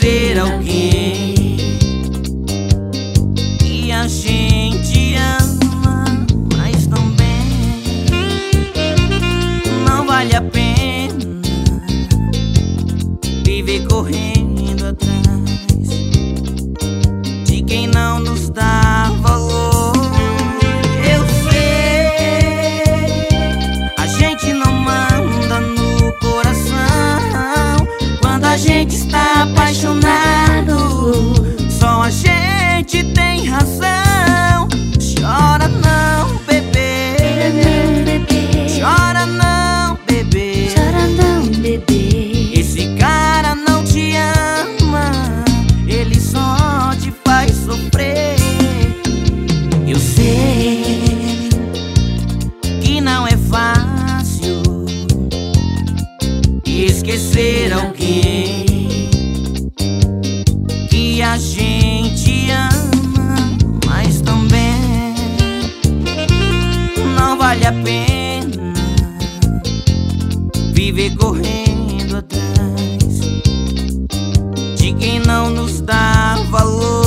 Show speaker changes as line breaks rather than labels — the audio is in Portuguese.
esquecer alguém que a gente ama, mas também não vale a pena viver correndo atrás de quem não nos dá valor. Eu sei, a gente não manda no coração quando a gente está apaixonado. Só a gente tem razão. Chora não, bebê. Chora não, bebê.
Chora não, bebê.
Esse cara não te ama, ele só te faz sofrer. Eu sei que não é fácil esquecer alguém que a gente ama, mas também não vale a pena viver correndo atrás de quem não nos dá valor.